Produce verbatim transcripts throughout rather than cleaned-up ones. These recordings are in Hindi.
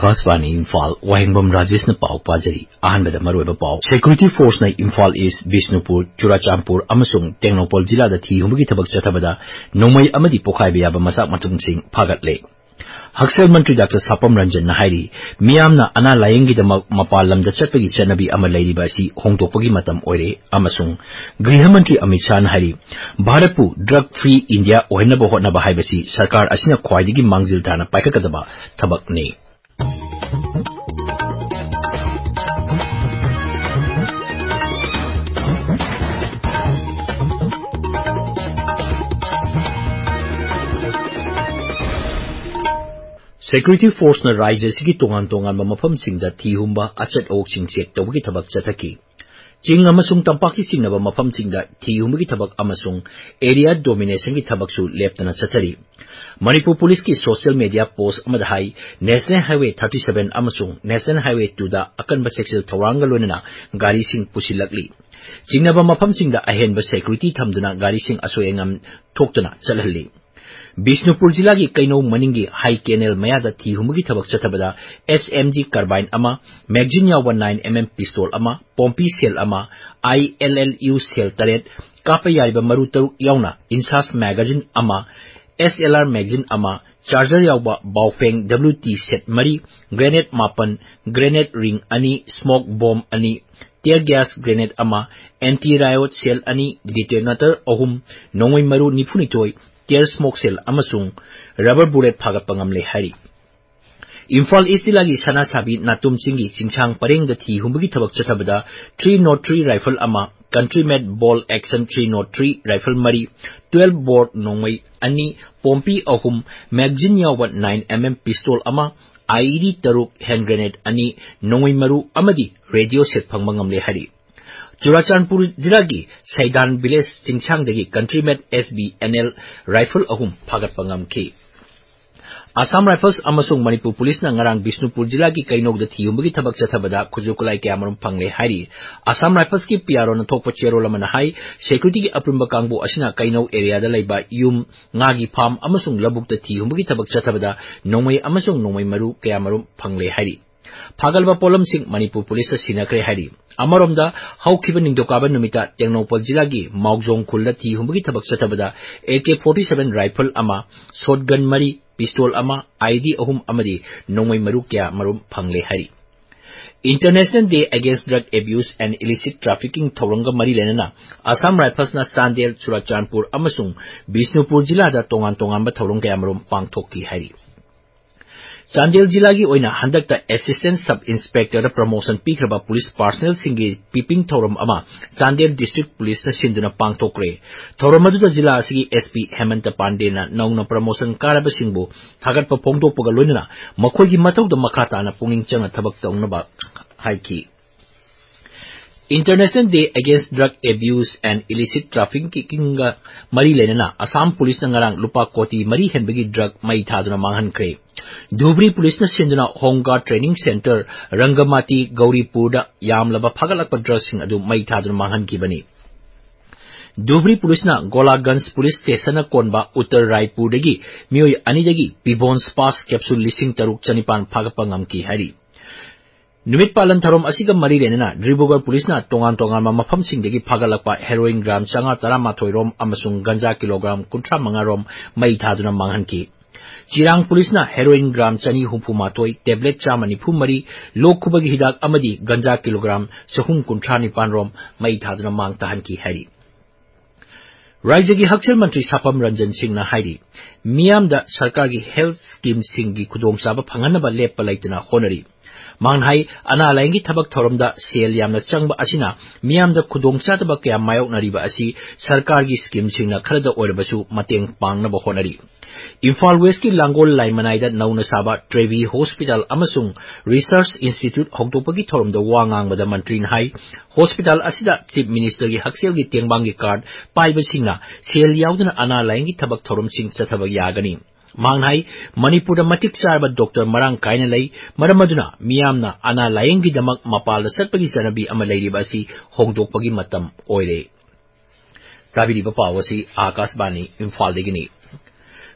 आकाशवाणी इम्फाल वाहिंगबम राजेश न पाव पाजरी अहनबद मरोइबा पाव सिक्योरिटी फोर्स न इम्फाल ईस्ट बिष्णुपुर चुराचांदपुर अमसुंग टेक्नोपॉल जिला दा थी हुमगी थबक चथबदा नोमई अमदी पोखाइबा याबा मसाक मतुंगसिंग फागतले हक्सेल मंत्री डॉक्टर सापम रंजन नाहारी मियामना अना लायंगी दमक मपाल लमदा चटपगी चनबी अमा लैरिबा असि होंगतोकपगी मतम ओइरे अमसुंग गृह मंत्री अमित शाह नाहारी भारतपु ड्रग फ्री इंडिया ओहनबा होटनबा हाइबसी सरकार असिना ख्वाइदगी मांगजिल ताना पाइककदबा थबकने Security Force na राज्य की तोंगान तोंगान मफम सिंगदा थीहुंबा अचट ओक सिंग चेक तौबगी थबक चथकी चिंग अमसुंग तंपाकी सिंगनबा मफम सिंगदा थीहुंबगी थबक अमसुंग एरिया डोमिनेशन की थबकसु लेप्तना चथरी मणिपुर पुलिस की सोशल मीडिया पोस्ट अमद हाई नेशनल हाईवे thirty-seven अमसुंग नेशनल हाईवे two दा अकनबा सेक्सुअल थौरांग लोनना गाड़ी सिंग पुसिलकली चिंगनबा मफम सिंगदा अहेनबा सिक्योरिटी थमदुना गाड़ी सिंग असोयंगम थोक्तना चलहली बिष्णुपुर जिला की कईनौ मनिंगी हाई कैनल मयादा थी हुमगी थबक चथबदा S M G कार्बाइन अमा मैगजीन यावबा nine millimeter पिस्तौल अमा पोम्पी सेल अमा I L L U cell तरेट कापा यारिबा मरु तरुक यावना इंसास मैगजीन अमा S L R मैगजीन अमा चार्जर यावबा बाउफेंग W T सेट मरी ग्रेनेड मापन ग्रेनेड रिंग अनि स्मोक बॉम्ब अनि टियर गैस ग्रेनेड अमा एंटी रायोट सेल अनि डिटोनेटर अहुम नोंगै मरु निफुनिथोय टियर स्मोक सेल अमसुंग रबर बुलेट फागतपा ngamle hari इम्फाल ईस्ट जिलागी सना साबी नातुम चिंगी चिंचांग परेंग द थी हुंबगी थबक चथबदा three oh three राइफल अमा country made bolt action three oh three rifle मरी twelve बोर नोंगई अनि पोम्पी अहुम मैगजीन यावबा nine millimeter पिस्तौल अमा I E D तरुक हैंड ग्रेनेड अनि नोंगई मरु अमदी रेडियो सेट फंगबा ngamle hari चुराचांदपुर जिला की सैदान विलेज चिंचांगदगी country made S B N L rifle अहुम फागतपा ngamki असम राइफल्स अमसुंग मणिपुर पुलिस ना ngarang बिष्णुपुर जिला की कईनोगदा थीहुंबगी थबक चथबदा खुजुकुलाई क्यामरम फंगले हारी असम राइफल्स की पियारो न थोकप चेरोल मन हाई सिक्योरिटी की अपुंबा कांगबो असिना कईनौ एरिया दा लैबा युम ngaगी फार्म अमसुंग लबुक दा थीहुंबगी थबक चथबदा नोंमै अमसुंग नोंमै मरु क्यामरम फंगले हारी फागलबा पोलम सिंह मणिपुर पुलिस सिनाक्रे हारी अमरोमदा हौखिबा निंदोकाबा नुमिता टेक्नोपॉल जिला की माउजोंग खुलदा थी हुंबगी थबक चथबदा A K forty-seven राइफल अमा शॉटगन मरी पिस्तौल अमा I D अहुम अमदी नोंमै मरु क्या मरुम फंगले हारी international day against drug abuse and illicit trafficking थौरंगा मरी लेना असम राइफल्स ना चांदेल चुराचांदपुर अमसुंग बिष्णुपुर जिला दा तोंगान तोंगान थौरंग क्या मरुम पांगथोकी हारी चांदेल जिला की ओइना हंदकता असिस्टेंट सब इंस्पेक्टर प्रमोशन पीखरबा पुलिस पर्सनल सिंगी पीपिंग थौरम अमा चांदेल डिस्ट्रिक्ट पुलिस न सिंदुना पांगथोकरे थौरम अदुदा जिला असगी S P हेमंत पांडे ना नौना प्रमोशन कारब सिंगबु थागतपा फोंगदोकपगा लोइना मखोइगी मतौदा मखाताना पुंगिंग चंगा थबक तौनबा हाइकी international day against drug abuse and illicit trafficking मरी लेना असम पुलिस नंगरांग लुपा कोटी मरी हेनबगी ड्रग मई थादुना मांगहनख्रे धुबरी पुलिस न सिंदुना home guard training centre Rangamati Gauripur यामलबा फागलकपा ड्रग सिंग अदु मई थादुना मांगहनखिबनी धुबरी पुलिस न गोलागंज पुलिस स्टेशन कोनबा उत्तर रायपुर दगी मियोय अनिदगी पिबोन्स पास कैप्सूल लिसिंग तरुक चनिपान फागपा ngamki hari नुमित पालन थरोम असिगा मरी लेना ड्रिबुगर पुलिस ना तोंगान तोंगान मफम सिंगदगी फागलकपा हेरोइन ग्राम चंगा तरामाथोय रोम अमसुंग गंजा किलोग्राम कुंथ्रामंगा रोम मई थादुना मांगहनकी चिरांग पुलिस ना हेरोइन ग्राम चनी हुफुमाथोय टेब्लेट चामा निफु मरी लोकखुबगी हिदाक अमदी गंजा किलोग्राम सहुम कुंथ्रा निपान रोम मई थादुना मांग तहनकी हारी राज्य की हक्सेल मंत्री सापम रंजन सिंह ना हारी मियामदा सरकार की हेल्थ स्कीम सिंगी खुदोंगचाबा फंगनबा लेप्पा लैतना होनरी मांगहाई अना लायंगी थबक थौरमदा सेल यामना चंगबा असिना मियामदा खुदोंचादबा क्या मायोकनरिबा असि सरकार की स्कीम सिंगना खरदा ओरबसु मतेंग पांगनबा होनरी इम्फाल वेस्ट की लांगोल लाइमनाइदा नौना साबा ट्रेवी हॉस्पिटल अमसुंग रिसर्च इंस्टीट्यूट हौदोपगी थौरमदा वा ngangbada मंत्री हाई हॉस्पिटल असिदा चीफ मिनिस्टर की हक्सेल की तेंगबांगी कार्ड पाइबसिंगना सेल यावदना अना लायंगी थबक थौरम सिंग चथबा यागनी मांगहाई मणिपुर मटिक चारबा डॉक्टर मरांग कायना लई मरमदुना मियामना अना लायंगी दमक मपाल सत्पगी चनबी अमा लैरिबा असि होंगदोकपगी मतम ओइरे ताबिरिबा पावसी आकाशवाणी इम्फाल देगिनी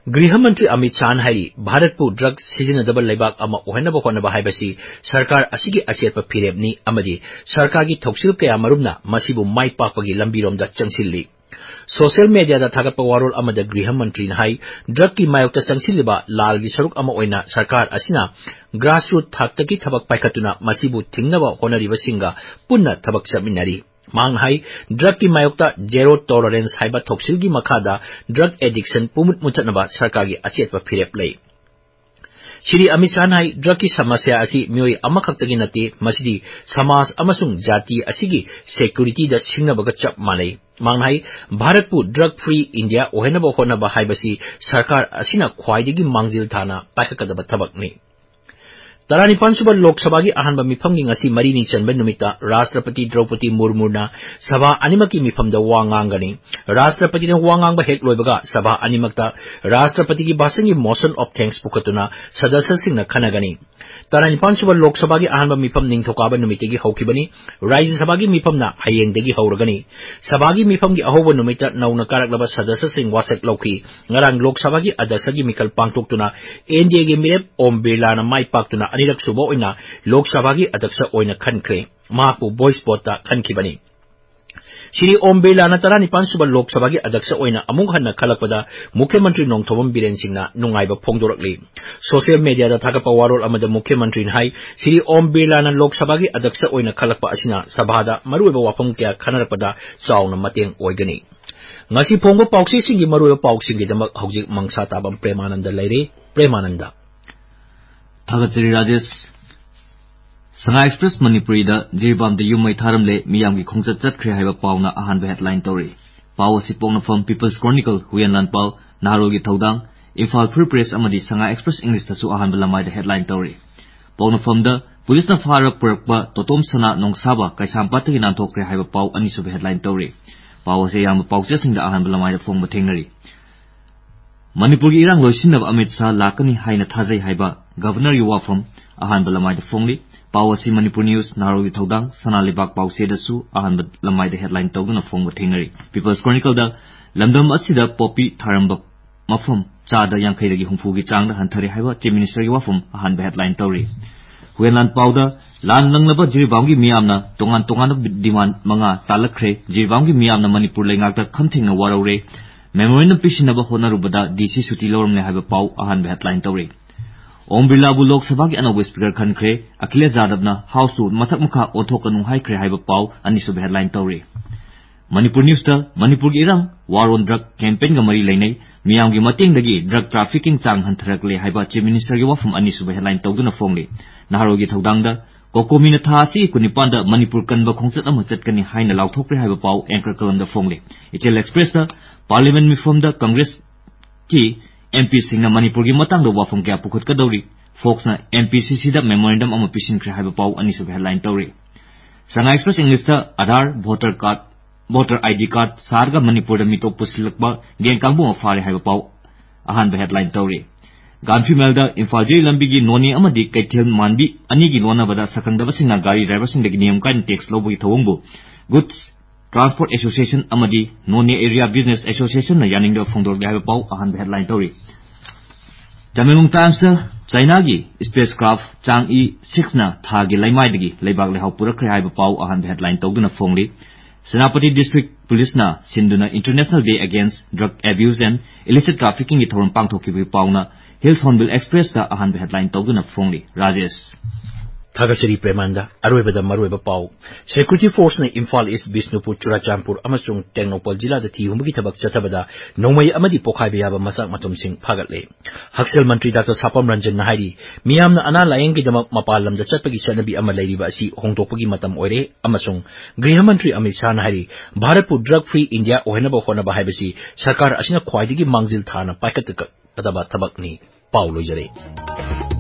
गृह मंत्री अमित शाह हाई भारत पु ड्रग सिजनदब लेबाक अमा ओहनब होनब हाइबसी सरकार असिगी अचेतप फिरेबनी अमदी सरकार की थौसिल कया मरुमना मसिबु माई पाकपगी लंबिरोमदा चंगसिल्ली सोशल मीडिया दा थागत वारोल अमद गृह मंत्री हाई ड्रग की मायोक्ता चंगसिलिबा लाल की सरुक अमा ओइना सरकार असिना ग्रासरूट थाक्तगी थबक पाइखतुना मसिबु थिंगनब होनरिबसिंगा पुन्ना थबक चमिनारी मांग हाई ड्रग की मायोक्ता जेरो टॉलरेंस हाइबा थौसिल की मखादा ड्रग एडिक्शन पुमुट मुथनबा सरकार की अचेतप फिरेप लई श्री अमित शाह हाई ड्रग की समस्या असी मियोई अमखक्तगी नते मसिदी समाज अमसुंग जाति असिगी सिक्योरिटी दा सिंगनबगा चप मानै मांग हाई भारत पु ड्रग फ्री इंडिया ओहनब होनब हाइबसी सरकार असिना ख्वाइदगी मांगजिल थाना पाइखकदब थबकनी तरानीपान सुब लोकसभा की अहनब मिफमगी ngasi मरीनी चनब नुमिता राष्ट्रपति द्रौपदी मुर्मुना सभा अनिमकी मिफमदा वा nganggani राष्ट्रपति ने वा ngangbा हेक लोइबगा सभा अनिमकता राष्ट्रपति की भाषण की मोशन ऑफ थैंक्स पुकतुना सदस्यसिंगना खनगनी तरानीपान सुब लोकसभा की अहनब मिफम निंगथोकाब नुमितगी हौखिबनी राज्य सभा की मिफमना हयेंगदगी हौरगनी सभा की मिफम की अहोब नुमिता नौना कारकलब सदस्यसिंग वासक लौखि ngarang लोकसभा की अध्यक्ष की मिकल पांगथोक्तुना एनडीए की मिरेप ओम बिरलाना माई पाक्तुना अनिरक सुबह ओइना लोकसभा की अध्यक्ष ओइना खनख्रे महाकु वॉइस वोट खनखिबनी श्री ओम बिरलाना तरानीपान सुब लोकसभा की अध्यक्ष ओइना अमुक हन्ना खलकपदा मुख्यमंत्री नोंगथोबम बिरेन सिंहना नुंगाइबा फोंदोरकली सोशल मीडिया दा थागपा वारोल अमद मुख्यमंत्री हाई श्री ओम बिरलाना लोकसभा की अध्यक्ष ओइना खलकपा असिना सभादा मरुइबा वाफम क्या खनरपदा Chowna मतेंग ओइगनी ngasi phongba pauksi singi maruiba pauksing gidamak hojik mangsa tabam premananda leire premananda Thagatsiri Rajesh Sanga Express Manipuri da Jiribam da Yumai Tharamle Miyam gi khongchat chatkre haiba pauna ahan ba headline tori Pau sipongna from People's Chronicle Huyanlan Pau Naharo gi thodang Imphal Free Press amadi Sanga Express English tasu ahan ba lamai da headline tori Pauna from da Police na farak purakba totom sana nongsaba kaisampat gi nanthokre haiba pau ani su headline tori Pau se yam paucha sing da ahan ba lamai da phong ba thengnari Manipur gi irang loisinab Amit Shah lakani haina thajai haiba Governor Yuwafam ahan ba lamai da phongli Pau si Manipur News Naharo gi thodang sana libak pau se da su ahan ba lamai da headline tawduna phong ba thengnari People's Chronicle da lamdam asida popi tharamba mafam chada yankhai dagi humfu gi chang da hanthari haiba Chief Minister Yuwafam ahan ba headline tawri Huyanlan Pauda lan langlaba Jiribamgi miyamna tongan tongan demand manga talakre Jiribamgi miyamna Manipur lengakta khamthingna waraure memorandum pishinaba honarubada D C Suti lormne haiba pau ahan ba headline tawri Om Birla bu Lok Sabha ki anaw speaker khankhre Akhilesh Yadavna House su mathak mukha othokanu haikre haiba pau ani sub headline tawri Manipur News ta Manipur gi irang war on drug campaign ga mari leinai miyam gi mateng dagi drug trafficking chang hanthrakle haiba Chief Minister gi wafum ani sub headline tawduna phongli Naharo gi thodang da Kokomina tha si kunipan da Manipur kanba khongchat ama chatkani haina lauthokre haiba pau anchor kalam da phongli Ichel Express da Parliament mifom da Congress ki M P singna Manipur gi matang da wafum kya pukhut ka dawri Fox na M P C C da memorandum ama pishin khre haiba pau ani sub headline tawri Sanga Express English da Aadhaar voter card voter I D card sarga Manipur da mito pusilakba gen kangbu afare haiba pau ahan ba headline tawri Ganfi Melda Imphal Jai lambi gi noni amadi kaithel manbi ani gi lona bada sakangdaba singna gari driver sing dagi niyam kan tax lobu gi thawongbu Goods Transport Association amadi Noni Area Business Association na yaning da phongdor ga haiba pau ahan ba headline tawri Tamilung Times da China gi spacecraft Chang'e six na tha gi laimai dagi leibak lehau purakre haiba pau ahan ba headline tawduna phongli Senapati District Police na Sinduna International Day Against Drug Abuse and Illicit Trafficking gi thoron pangthokki bi pauna Hills Hornbill Express da ahan ba headline tawduna phongli Rajesh Thagasiri Premanda Aroibada Maruiba Pau Security Force na Imphal East Bisnupur Churachampur amasung Tengnoupal jila da thihumgi thabak chatabada nomai amadi pokhaiba yaba masak matum sing phagatle Haksel Mantri Doctor Sapam Ranjan Nahari miyamna ana layenggi damak mapalam da chatpagi chanabi ama leiriba asi hongtokpagi matam oire amasung Griha Mantri Amit Shah Nahari Bharatpur Drug Free India ohenaba honaba haibasi sarkar asina khwaidigi mangjil thana paikataka tadaba thabakni Pau loijare